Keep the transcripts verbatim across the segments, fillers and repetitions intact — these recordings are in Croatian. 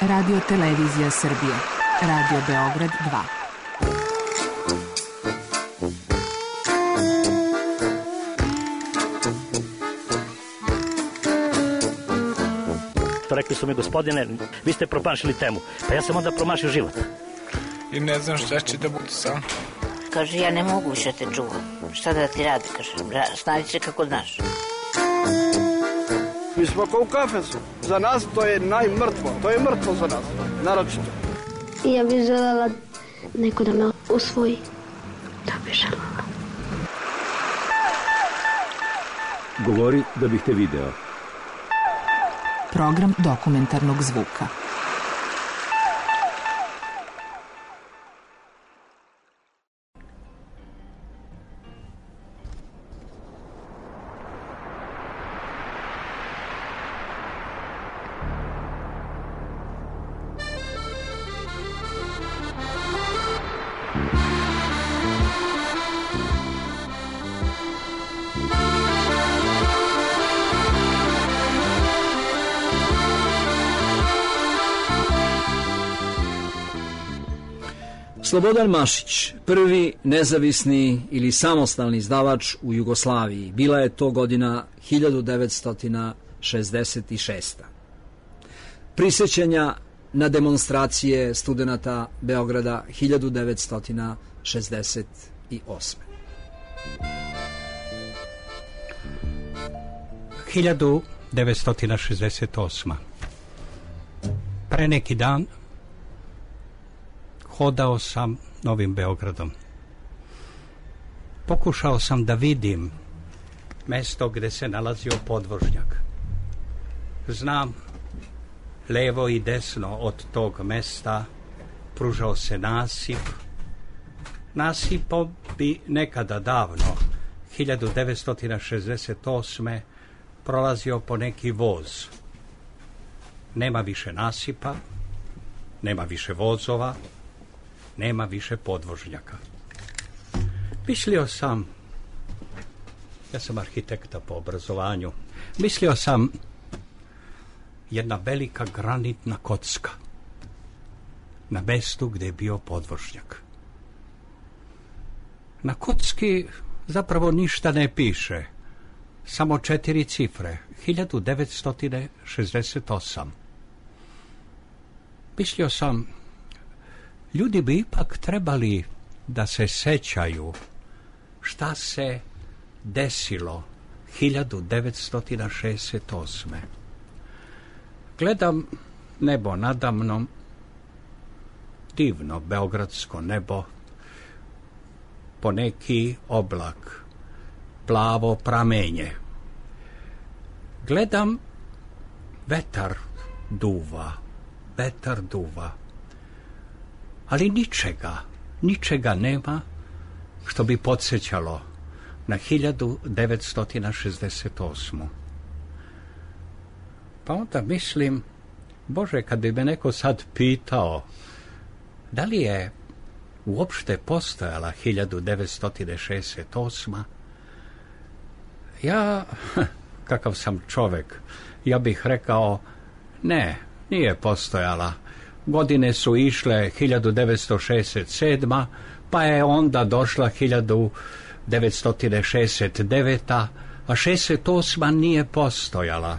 Radio Televizija Srbije. Radio Beograd dva. Rekli su mi, gospodine, vi ste promašili temu. Pa ja sam onda promašio život. I ne znam šta će da bude sam. Kaže, ja ne mogu više te čuvam. Šta da ti radi, kaže, snađi se kako znaš. Mi smo kao u kafesu. Za nas to je najmrtvo. To je mrtvo za nas, naročito. Ja bih želela neko da me usvoji. Da bih želela. Govori da bih te video. Program dokumentarnog zvuka. Slobodan Mašić, prvi nezavisni ili samostalni izdavač u Jugoslaviji. Bila je to godina hiljadu devetsto šezdeset šesta. Prisjećanja na demonstracije studenata Beograda hiljadu devetsto šezdeset osme. hiljadu devetsto šezdeset osma. Pre neki dan hodao sam Novim Beogradom. Pokušao sam da vidim mesto gde se nalazio podvožnjak. Znam, levo i desno od tog mesta pružao se nasip. Nasipom bi nekada davno, hiljadu devetsto šezdeset osme, prolazio po neki voz. Nema više nasipa, nema više vozova, nema više podvožnjaka. Mislio sam, ja sam arhitekta po obrazovanju, mislio sam jedna velika granitna kocka na mestu gde je bio podvožnjak. Na kocki zapravo ništa ne piše, samo četiri cifre, hiljadu devetsto šezdeset osam. Mislio sam, ljudi bi ipak trebali da se sećaju šta se desilo hiljadu devetsto šezdeset osme. Gledam nebo nadamnom, divno beogradsko nebo, poneki oblak, plavo pramenje. Gledam, vetar duva, vetar duva. Ali ničega, ničega nema što bi podsjećalo na hiljadu devetsto šezdeset osmu. Pa onda mislim, Bože, kad bi me neko sad pitao da li je uopšte postojala hiljadu devetsto šezdeset osma, ja, kakav sam čovek, ja bih rekao, ne, nije postojala. Godine su išle hiljadu devetsto šezdeset sedma, pa je onda došla hiljadu devetsto šezdeset deveta, a šezdeset osma nije postojala.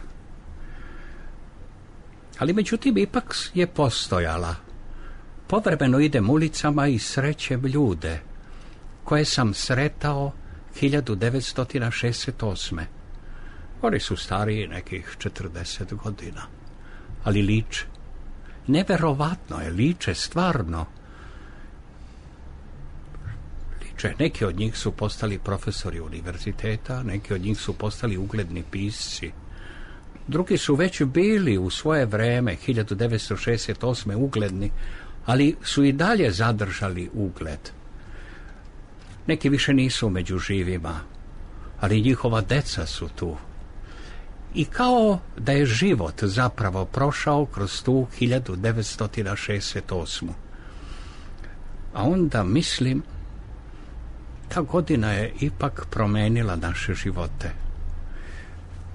Ali međutim ipak je postojala. Povremeno idem ulicama i srećem ljude koje sam sretao hiljadu devetsto šezdeset osme. Oni su stariji nekih četrdeset godina, ali liče. Neverovatno je, liče stvarno. Liče, neki od njih su postali profesori univerziteta, neki od njih su postali ugledni pisci. Drugi su već bili u svoje vreme, hiljadu devetsto šezdeset osme, ugledni, ali su i dalje zadržali ugled. Neki više nisu među živima, ali njihova deca su tu. I kao da je život zapravo prošao kroz tu hiljadu devetsto šezdeset osmu. A onda mislim, ta godina je ipak promenila naše živote.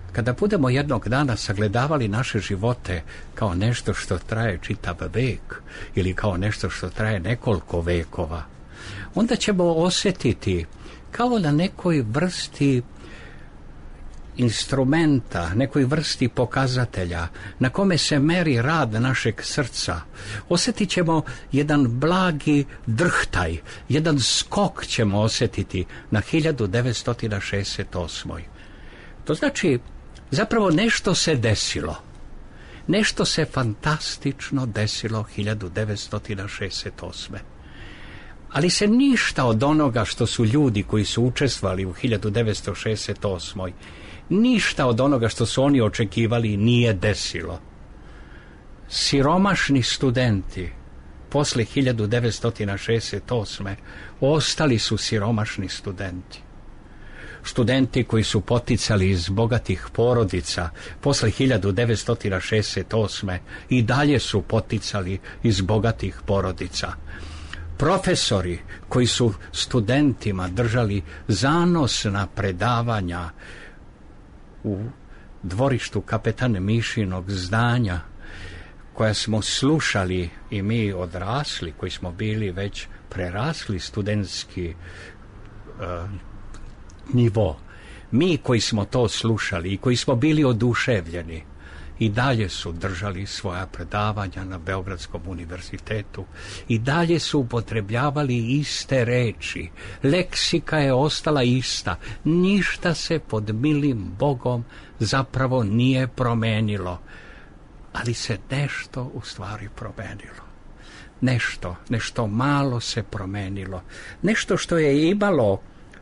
Kada budemo jednog dana sagledavali naše živote kao nešto što traje čitav vek ili kao nešto što traje nekoliko vekova, onda ćemo osjetiti kao na nekoj vrsti instrumenta, nekoj vrsti pokazatelja na kome se meri rad našeg srca. Osjetit ćemo jedan blagi drhtaj, jedan skok ćemo osjetiti na hiljadu devetsto šezdeset osam. To znači, zapravo nešto se desilo. Nešto se fantastično desilo hiljadu devetsto šezdeset osam. Ali se ništa od onoga što su ljudi koji su učestvovali u hiljadu devetsto šezdeset osam. Ništa od onoga što su oni očekivali nije desilo. Siromašni studenti posle hiljadu devetsto šezdeset osam. ostali su siromašni studenti. Studenti koji su poticali iz bogatih porodica posle hiljadu devetsto šezdeset osam. i dalje su poticali iz bogatih porodica. Profesori koji su studentima držali zanosna predavanja u dvorištu kapetana Mišinog zdanja, koja smo slušali i mi odrasli, koji smo bili već prerasli studentski uh, nivo. Mi koji smo to slušali i koji smo bili oduševljeni, i dalje su držali svoja predavanja na Beogradskom univerzitetu, i dalje su upotrebljavali iste reči. Leksika je ostala ista. Ništa se pod milim Bogom zapravo nije promenilo. Ali se nešto u stvari promenilo. Nešto, nešto malo se promenilo. Nešto što je imalo,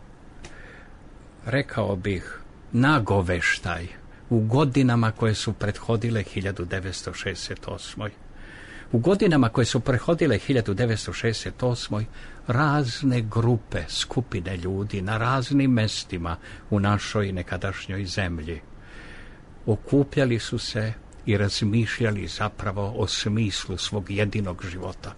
rekao bih, nagoveštaj u godinama koje su prethodile hiljadu devetsto šezdeset osam. U godinama koje su prethodile hiljadu devetsto šezdeset osam. razne grupe, skupine ljudi na raznim mestima u našoj nekadašnjoj zemlji okupljali su se i razmišljali zapravo o smislu svog jedinog života.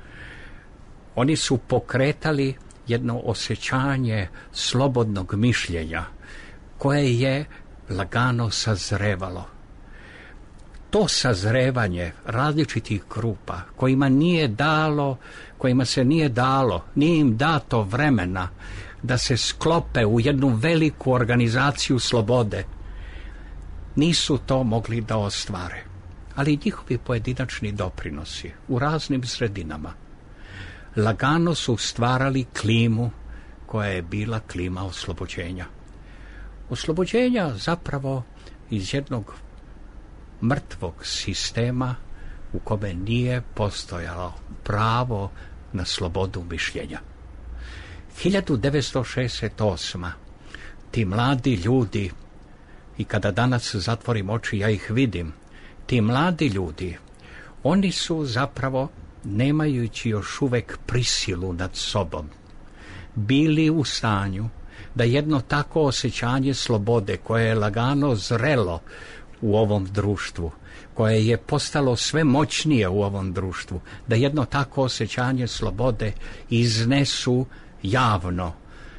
Oni su pokretali jedno osjećanje slobodnog mišljenja koje je lagano sazrevalo. To sazrevanje različitih grupa kojima nije dalo, kojima se nije dalo, nije im dato vremena da se sklope u jednu veliku organizaciju slobode, nisu to mogli da ostvare. Ali njihovi pojedinačni doprinosi u raznim sredinama lagano su stvarali klimu koja je bila klima oslobođenja. Oslobođenja zapravo iz jednog mrtvog sistema u kome nije postojalo pravo na slobodu mišljenja. hiljadu devetsto šezdeset osam. Ti mladi ljudi, i kada danas zatvorim oči ja ih vidim, ti mladi ljudi, oni su zapravo, nemajući još uvek prisilu nad sobom, bili u stanju da jedno tako osjećanje slobode koje je lagano zrelo u ovom društvu, koje je postalo sve moćnije u ovom društvu, da jedno tako osjećanje slobode iznesu javno.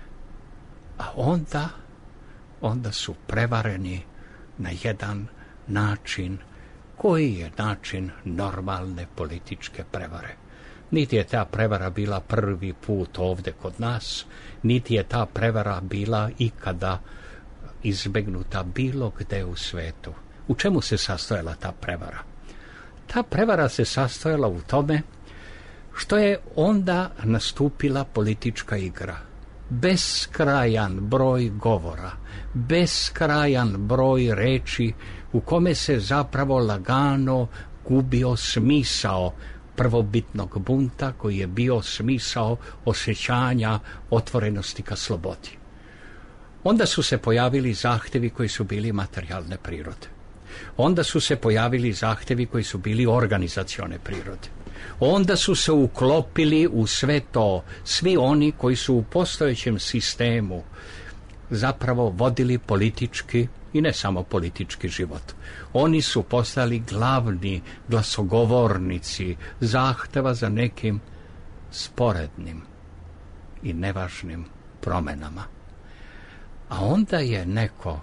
A onda, onda su prevareni na jedan način koji je način normalne političke prevare. Niti je ta prevara bila prvi put ovde kod nas, niti je ta prevara bila ikada izbegnuta bilo gde u svetu. U čemu se sastojala ta prevara? Ta prevara se sastojala u tome što je onda nastupila politička igra. Beskrajan broj govora, beskrajan broj reči u kome se zapravo lagano gubio smisao prvobitnog bunta koji je bio smisao osjećanja otvorenosti ka slobodi. Onda su se pojavili zahtevi koji su bili materijalne prirode. Onda su se pojavili zahtevi koji su bili organizacione prirode. Onda su se uklopili u sve to svi oni koji su u postojećem sistemu zapravo vodili politički i ne samo politički život. Oni su postali glavni glasogovornici zahteva za nekim sporednim i nevažnim promenama. A onda je neko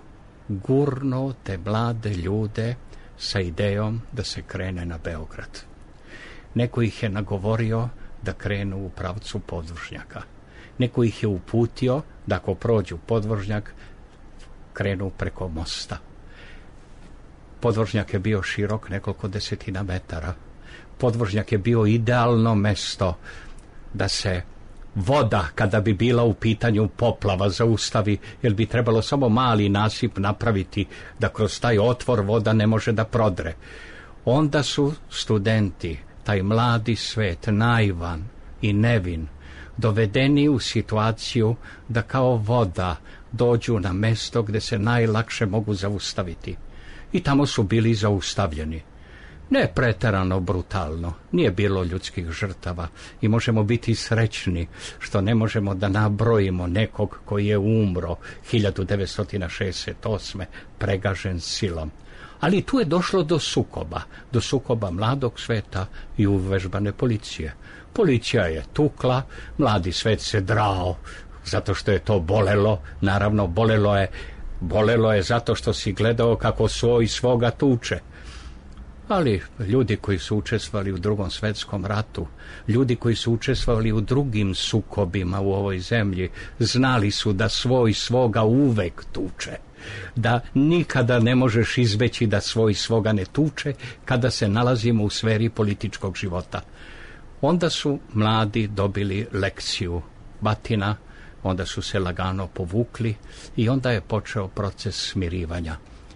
gurnuo te mlade ljude sa idejom da se krene na Beograd. Neko ih je nagovorio da krenu u pravcu podvožnjaka. Neko ih je uputio da ako prođu podvožnjak, krenu preko mosta. Podvožnjak je bio širok nekoliko desetina metara. Podvožnjak je bio idealno mesto da se voda, kada bi bila u pitanju poplava, zaustavi, jer bi trebalo samo mali nasip napraviti da kroz taj otvor voda ne može da prodre. Onda su studenti, taj mladi svet, naivan i nevin, dovedeni u situaciju da kao voda dođu na mesto gde se najlakše mogu zaustaviti. I tamo su bili zaustavljeni. Ne preterano brutalno, nije bilo ljudskih žrtava i možemo biti srećni što ne možemo da nabrojimo nekog koji je umro hiljadu devetsto šezdeset osme pregažen silom. Ali tu je došlo do sukoba, do sukoba mladog sveta i uvežbane policije. Policija je tukla, mladi svet se drao zato što je to bolelo, naravno bolelo je, bolelo je zato što si gledao kako svoj svoga tuče. Ali ljudi koji su učestvovali u Drugom svetskom ratu, ljudi koji su učestvovali u drugim sukobima u ovoj zemlji, znali su da svoj svoga uvek tuče, da nikada ne možeš izbeći da svoj svoga ne tuče kada se nalazimo u sferi političkog života. Onda su mladi dobili lekciju batina, onda su se lagano povukli i onda je počeo proces smirivanja.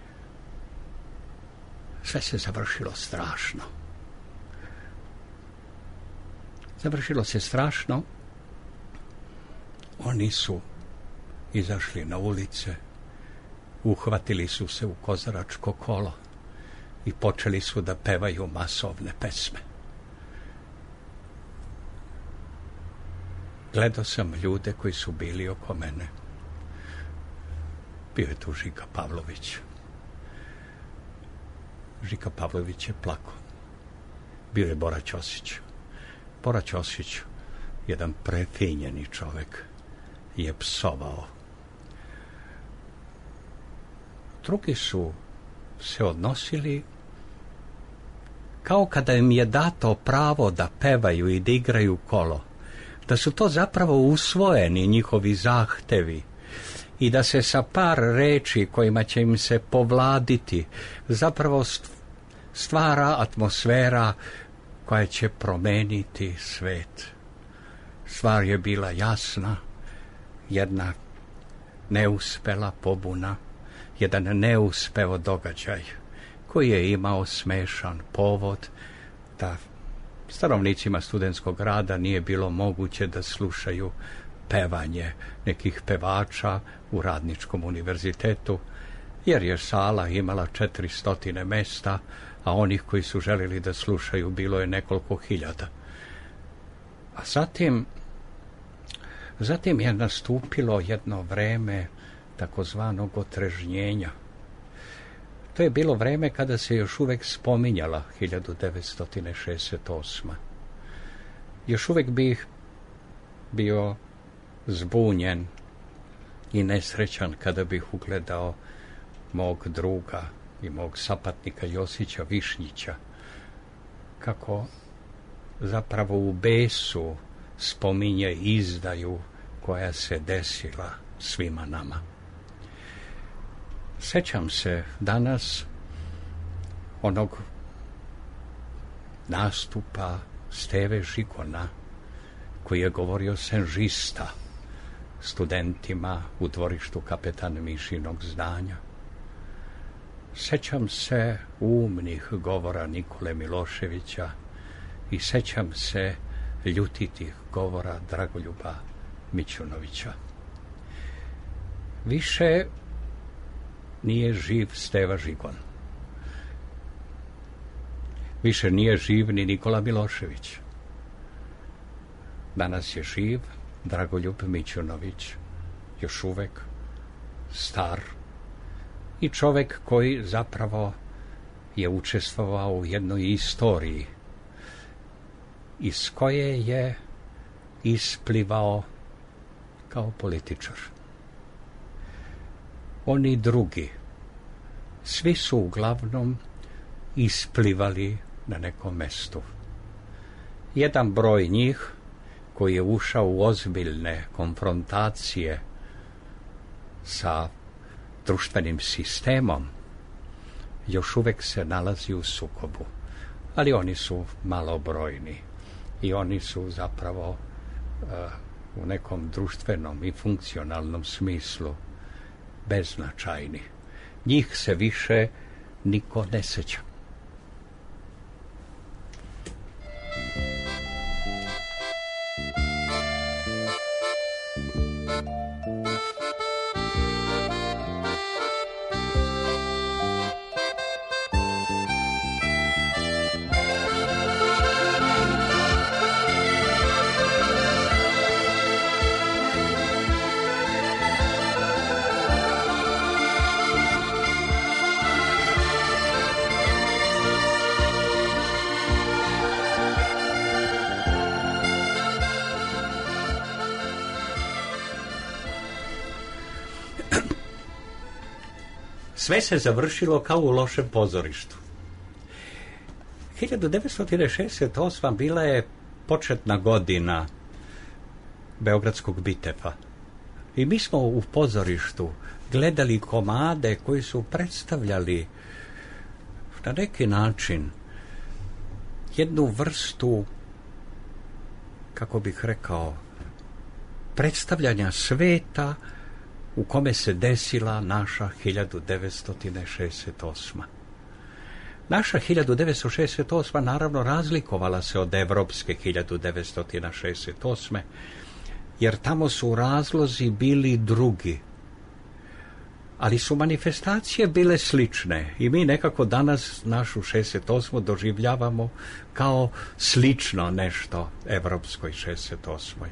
Sve se završilo strašno. Završilo se strašno. Oni su izašli na ulice, uhvatili su se u kozaračko kolo i počeli su da pevaju masovne pesme. Gledao sam ljude koji su bili oko mene. Bio je tu Žika Pavlović. Žika Pavlović je plakao. Bio je Bora Ćosić. Bora Ćosić, jedan prefinjeni čovek, je psovao. Drugi su se odnosili kao kada im je dato pravo da pevaju i da igraju kolo, da su to zapravo usvojeni njihovi zahtevi i da se sa par reči kojima će im se povladiti zapravo stvara atmosfera koja će promeniti svet. Stvar je bila jasna, jedna neuspela pobuna, jedan neuspeo događaj koji je imao smešan povod da stanovnicima studentskog grada nije bilo moguće da slušaju pevanje nekih pevača u Radničkom univerzitetu, jer je sala imala četiristo mesta, a onih koji su želili da slušaju bilo je nekoliko hiljada. A zatim, zatim je nastupilo jedno vreme takozvanog otrežnjenja. To je bilo vreme kada se još uvek spominjala hiljadu devetsto šezdeset osma. Još uvek bih bio zbunjen i nesrećan kada bih ugledao mog druga i mog sapatnika Josića Višnjića, kako zapravo u besu spominje izdaju koja se desila svima nama. Sećam se danas onog nastupa Steve Žigona koji je govorio senžista studentima u dvorištu Kapetan Mišinog zdanja. Sećam se umnih govora Nikole Miloševića i sećam se ljutitih govora Dragoljuba Mićunovića. Više nije živ Steva Žigon. Više nije živ ni Nikola Milošević. Danas je živ Dragoljub Mićunović, još uvek star i čovek koji zapravo je učestvovao u jednoj istoriji iz koje je isplivao kao političar. Oni drugi svi su uglavnom isplivali na nekom mestu. Jedan broj njih koji je ušao u ozbiljne konfrontacije sa društvenim sistemom još uvek se nalazi u sukobu, ali oni su malobrojni i oni su zapravo uh, u nekom društvenom i funkcionalnom smislu beznačajni. Njih se više niko ne seća. Sve se završilo kao u lošem pozorištu. hiljadu devetsto šezdeset osma bila je početna godina Beogradskog bitefa. I mi smo u pozorištu gledali komade koji su predstavljali na neki način jednu vrstu, kako bih rekao, predstavljanja sveta u kome se desila naša hiljadu devetsto šezdeset osma. Naša hiljadu devetsto šezdeset osma naravno razlikovala se od evropske hiljadu devetsto šezdeset osme, jer tamo su razlozi bili drugi. Ali su manifestacije bile slične i mi nekako danas našu šezdeset osmu doživljavamo kao slično nešto evropskoj šezdeset osmoj.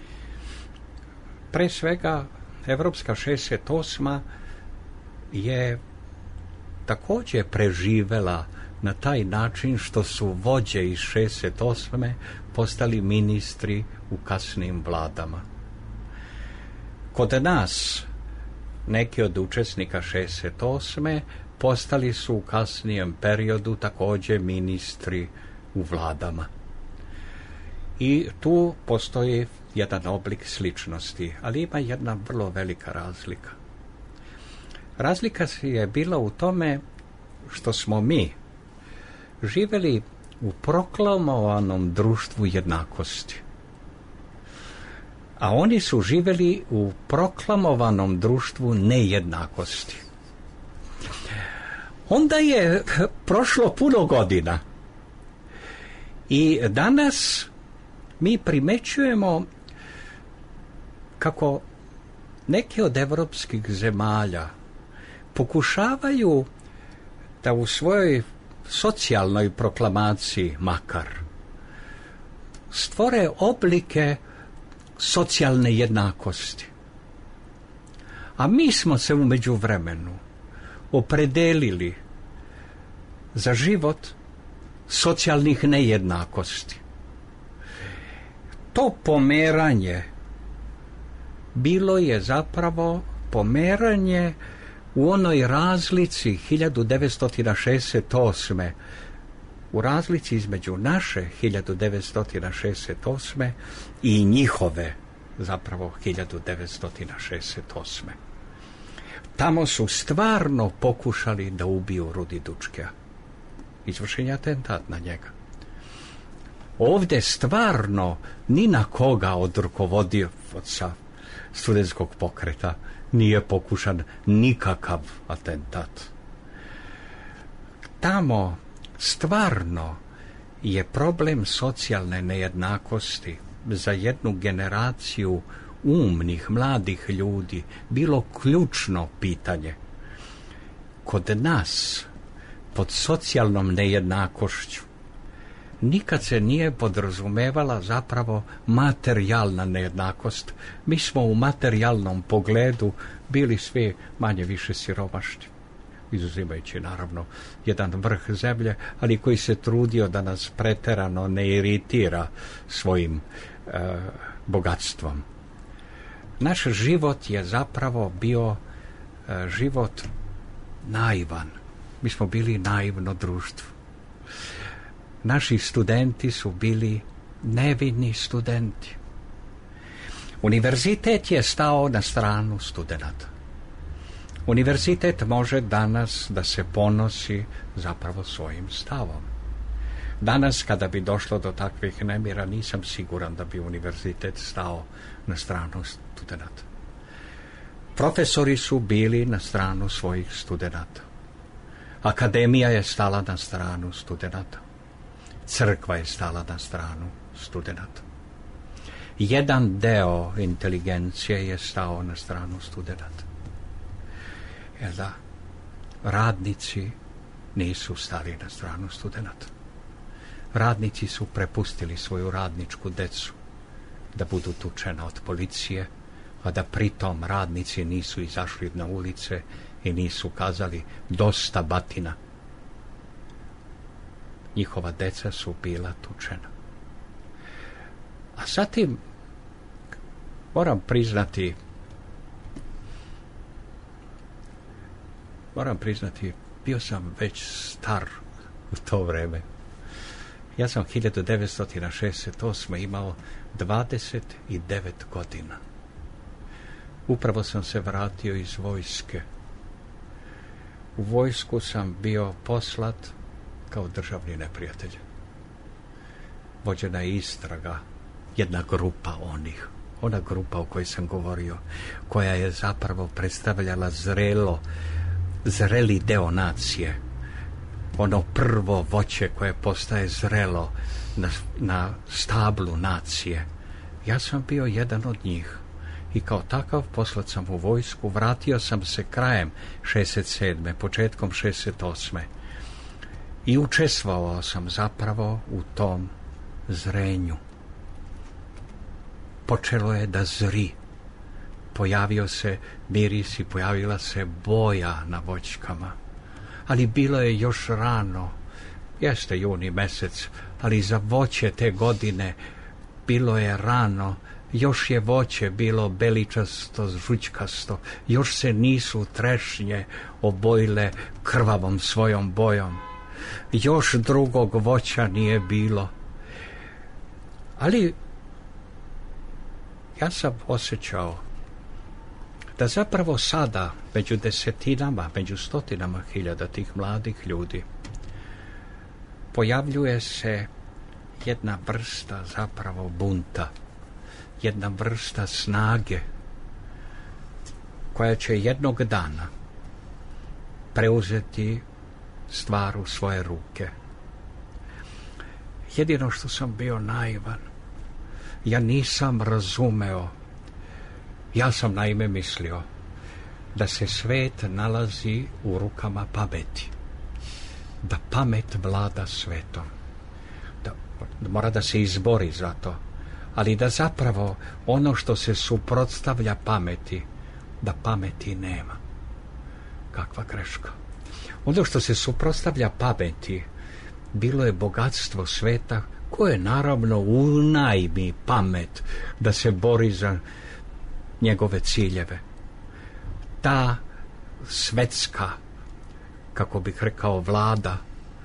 Pre svega, evropska šezdeset osma je također preživela na taj način što su vođe iz šezdeset osme postali ministri u kasnim vladama. Kod nas neki od učesnika šezdeset osme postali su u kasnijem periodu također ministri u vladama. I tu postoji jedan oblik sličnosti, ali ima jedna vrlo velika razlika. Razlika je bila u tome što smo mi živjeli u proklamovanom društvu jednakosti, a oni su živjeli u proklamovanom društvu nejednakosti. Onda je prošlo puno godina i danas mi primećujemo kako neke od evropskih zemalja pokušavaju da u svojoj socijalnoj proklamaciji makar stvore oblike socijalne jednakosti. A mi smo se u međuvremenu opredelili za život socijalnih nejednakosti. To pomeranje bilo je zapravo pomeranje u onoj razlici hiljadu devetsto šezdeset osme, u razlici između naše hiljadu devetsto šezdeset osme i njihove zapravo hiljadu devetsto šezdeset osme. Tamo su stvarno pokušali da ubiju Rudi Dučkea. Izvršen je atentat na njega. Ovdje stvarno ni na koga od rukovodioca studentskog pokreta nije pokušan nikakav atentat. Tamo stvarno je problem socijalne nejednakosti za jednu generaciju umnih, mladih ljudi bilo ključno pitanje. Kod nas, pod socijalnom nejednakošću, nikad se nije podrazumevala zapravo materijalna nejednakost. Mi smo u materijalnom pogledu bili svi manje više siromašni, izuzimajući naravno jedan vrh zemlje, ali koji se trudio da nas preterano ne iritira svojim e, bogatstvom. Naš život je zapravo bio e, život naivan, Mi smo bili naivno društvo. Naši studenti su bili nevini studenti. Univerzitet je stao na stranu studenata. Univerzitet može danas da se ponosi zapravo svojim stavom. Danas, kada bi došlo do takvih nemira, nisam siguran da bi univerzitet stao na stranu studenata. Profesori su bili na stranu svojih studenata. Akademija je stala na stranu studenata. Crkva je stala na stranu studenata. Jedan deo inteligencije je stao na stranu studenata. Jer da, radnici nisu stali na stranu studenata. Radnici su prepustili svoju radničku decu da budu tučena od policije, a da pritom radnici nisu izašli na ulice i nisu kazali dosta batina. Njihova deca su bila tučena. A zatim, moram priznati, moram priznati, bio sam već star u to vreme. Ja sam hiljadu devetsto šezdeset osme imao dvadeset devet godina. Upravo sam se vratio iz vojske. U vojsku sam bio poslat kao državni neprijatelj. Vođena je istraga, jedna grupa onih, ona grupa o kojoj sam govorio, koja je zapravo predstavljala zrelo, zreli deo nacije. Ono prvo voće koje postaje zrelo na, na stablu nacije. Ja sam bio jedan od njih i kao takav poslat sam u vojsku. Vratio sam se krajem šezdeset sedme, početkom šezdeset osme i učestvovao sam zapravo u tom zrenju. Počelo je da zri. Pojavio se miris i pojavila se boja na voćkama. Ali bilo je još rano, jeste juni mesec, ali za voće te godine bilo je rano, još je voće bilo beličasto, žućkasto, još se nisu trešnje obojile krvavom svojom bojom, još drugog voća nije bilo. Ali ja sam osjećao da zapravo sada među desetinama, među stotinama hiljada tih mladih ljudi pojavljuje se jedna vrsta zapravo bunta, jedna vrsta snage koja će jednog dana preuzeti stvar u svoje ruke. Jedino što sam bio naivan, ja nisam razumeo. Ja sam naime mislio da se svet nalazi u rukama pameti, da pamet vlada svetom, da mora da se izbori za to, ali da zapravo ono što se suprotstavlja pameti, da pameti nema. Kakva greška. Ono što se suprotstavlja pameti bilo je bogatstvo sveta koje naravno unajmi pamet da se bori za njegove ciljeve. Ta svetska, kako bih rekao, vlada,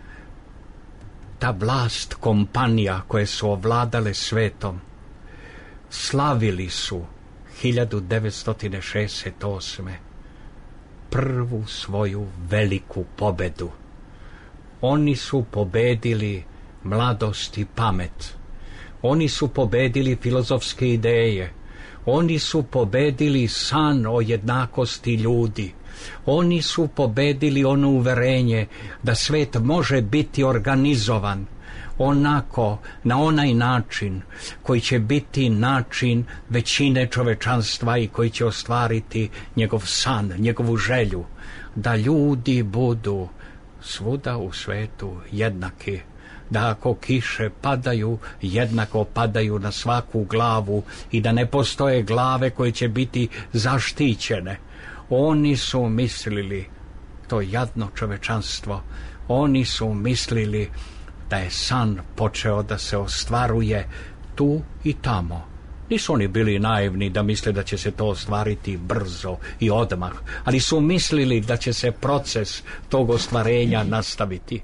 ta vlast kompanija koje su ovladale svetom, slavili su hiljadu devetsto šezdeset osme prvu svoju veliku pobedu. Oni su pobedili mladost i pamet. Oni su pobedili filozofske ideje. Oni su pobedili san o jednakosti ljudi. Oni su pobedili ono uverenje da svet može biti organizovan onako, na onaj način koji će biti način većine čovečanstva i koji će ostvariti njegov san, njegovu želju, da ljudi budu svuda u svetu jednaki, da ako kiše padaju, jednako padaju na svaku glavu i da ne postoje glave koje će biti zaštićene. Oni su mislili, to jadno čovečanstvo, oni su mislili da je san počeo da se ostvaruje tu i tamo Nisu oni bili naivni da misle da će se to ostvariti brzo i odmah, ali su mislili da će se proces tog ostvarenja nastaviti.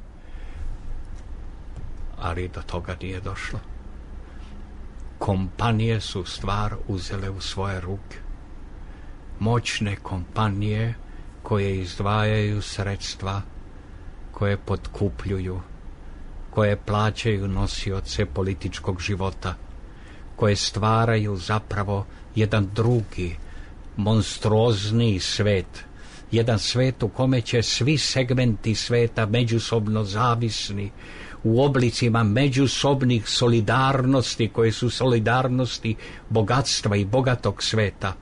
Ali do toga nije došlo. Kompanije su stvar uzele u svoje ruke. Moćne kompanije koje izdvajaju sredstva, koje potkupljuju, koje plaćaju nosioce političkog života, koje stvaraju zapravo jedan drugi, monstruozni svet, jedan svet u kome će svi segmenti sveta međusobno zavisni, u oblicima međusobnih solidarnosti, koje su solidarnosti bogatstva i bogatog sveta,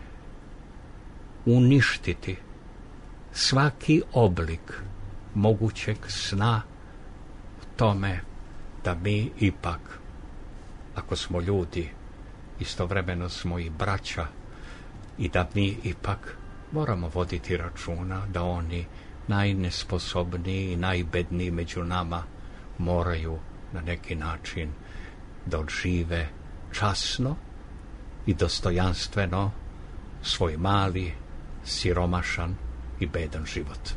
uništiti svaki oblik mogućeg sna u tome da mi ipak, ako smo ljudi, istovremeno smo i braća, i da mi ipak moramo voditi računa da oni najnesposobniji i najbedniji među nama moraju na neki način da odžive časno i dostojanstveno svoj mali, siromašan i bedan život.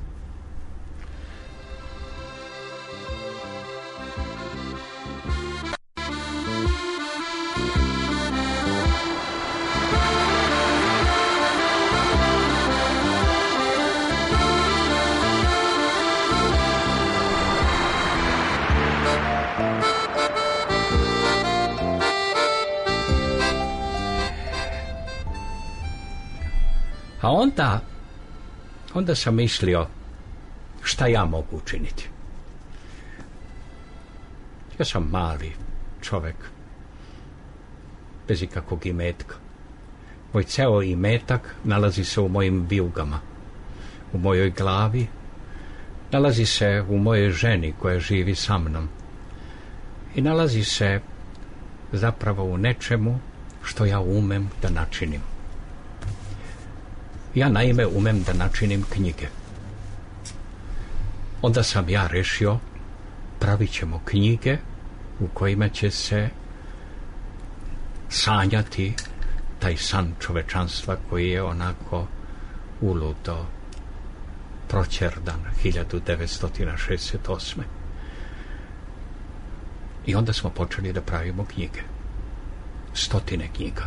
A onda, onda sam mislio šta ja mogu učiniti. Ja sam mali čovjek, bez ikakvog imetka. Moj ceo imetak nalazi se u mojim vijugama, u mojoj glavi, nalazi se u mojoj ženi koja živi sa mnom i nalazi se zapravo u nečemu što ja umem da načinim. Ja naime umem da načinim knjige. Onda sam ja rešio, pravit ćemo knjige u kojima će se sanjati taj san čovečanstva koji je onako uludo proćerdan hiljadu devetsto šezdeset osme. I onda smo počeli da pravimo knjige. Stotine knjiga.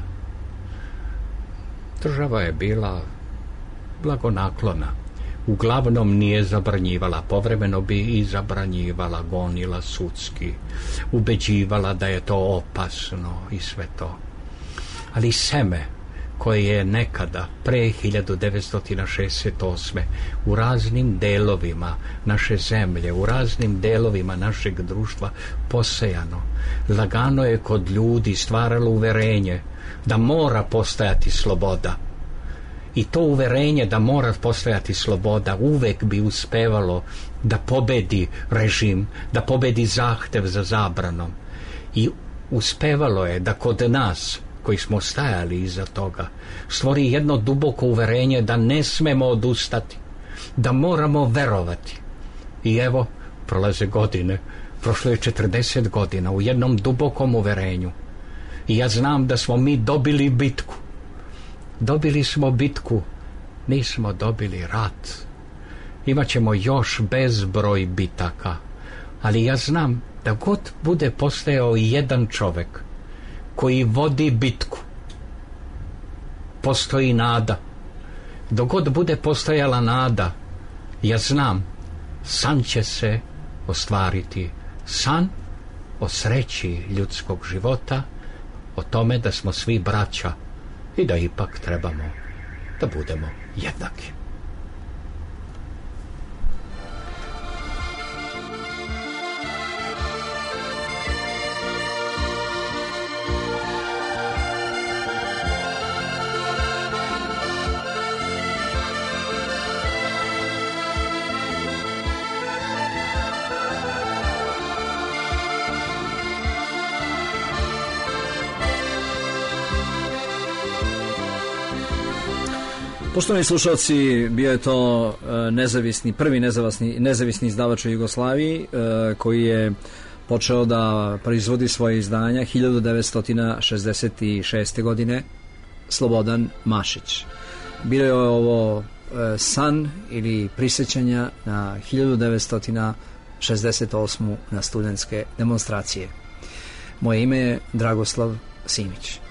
Država je bila blagonaklona. Uglavnom nije zabranjivala, povremeno bi i zabranjivala, gonila sudski, ubeđivala da je to opasno i sve to. Ali seme koje je nekada pre hiljadu devetsto šezdeset osme u raznim delovima naše zemlje, u raznim delovima našeg društva posejano, lagano je kod ljudi stvaralo uverenje da mora postojati sloboda. I to uverenje da mora postojati sloboda uvek bi uspevalo da pobedi režim, da pobedi zahtev za zabranom. I uspevalo je da kod nas, koji smo stajali iza toga, stvori jedno duboko uverenje da ne smemo odustati, da moramo verovati. I evo, prolaze godine, prošlo je četrdeset godina u jednom dubokom uverenju. I ja znam da smo mi dobili bitku. Dobili smo bitku, nismo dobili rat. Imaćemo još bezbroj bitaka, ali ja znam da god bude postojao jedan čovjek koji vodi bitku, postoji nada. Dok god bude postojala nada, ja znam, san će se ostvariti. San o sreći ljudskog života, o tome da smo svi braća i da ipak trebamo da budemo jednaki. Poštovani slušalci, bio je to nezavisni, prvi nezavisni, nezavisni izdavač u Jugoslaviji koji je počeo da proizvodi svoje izdanja hiljadu devetsto šezdeset šeste. godine Slobodan Mašić. Bilo je ovo e, san ili prisjećanja na hiljadu devetsto šezdeset osmu. na studentske demonstracije. Moje ime je Dragoslav Simić.